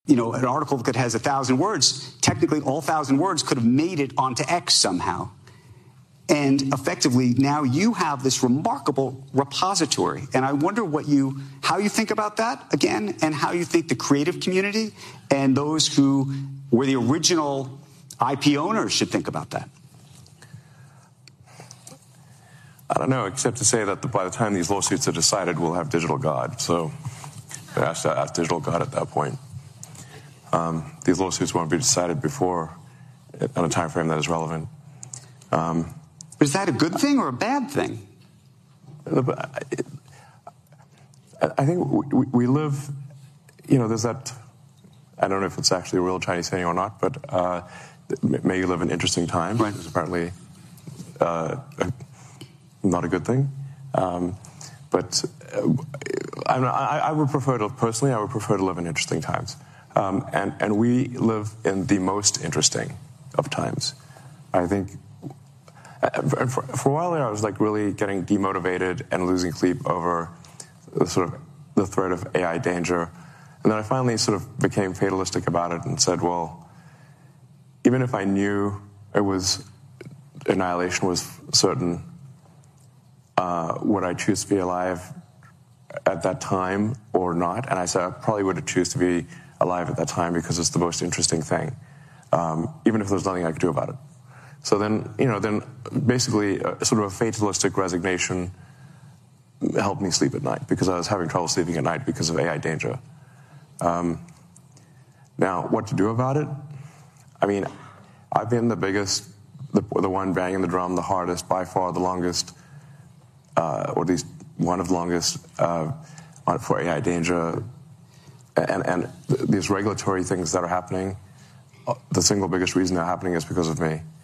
an article that has 1,000 words, technically all 1,000 words could have made it onto X somehow. And effectively, now you have this remarkable repository. And I wonder how you think about that, again, and how you think the creative community and those who were the original IP owners should think about that. I don't know, except to say that by the time these lawsuits are decided, we'll have Digital God. So I have to ask Digital God at that point. These lawsuits won't be decided before on a time frame that is relevant. Is that a good thing or a bad thing? I think we live, there's that, I don't know if it's actually a real Chinese saying or not, but may you live in interesting times. Right. It's apparently not a good thing. But I would prefer to, personally, I would prefer to live in interesting times. And we live in the most interesting of times. I think for a while there, I was really getting demotivated and losing sleep over the threat of AI danger. And then I finally sort of became fatalistic about it and said, well, even if I knew annihilation was certain, would I choose to be alive at that time or not? And I said I probably would choose to be alive at that time because it's the most interesting thing, even if there's nothing I could do about it. So then basically sort of a fatalistic resignation helped me sleep at night because I was having trouble sleeping at night because of AI danger. Now, what to do about it? I mean, I've been the biggest, the one banging the drum the hardest, by far the longest, or at least one of the longest for AI danger. And these regulatory things that are happening, the single biggest reason they're happening is because of me.